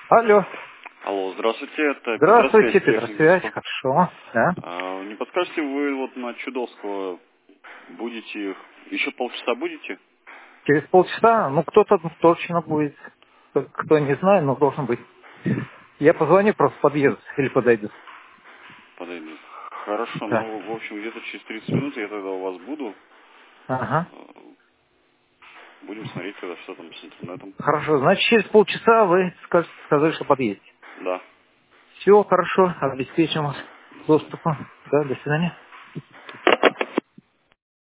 Алло. Алло, здравствуйте, это Здравствуйте, Петросвязь. Петросвязь, хорошо. Да. Не подскажете, вы вот на Чудовского будете, еще полчаса будете? Через полчаса, ну кто-то точно будет. Кто не знаю, но должен быть. Я позвоню, просто подъеду или подойду. Подойду. Хорошо, Да. ну, в общем, где-то через 30 минут я тогда у вас буду. Ага. Э, Будем смотреть тогда, что там с интернетом. Хорошо, значит, через полчаса вы сказали, что подъедете. Да. Все хорошо, обеспечим вас До свидания. доступом. Да, до свидания.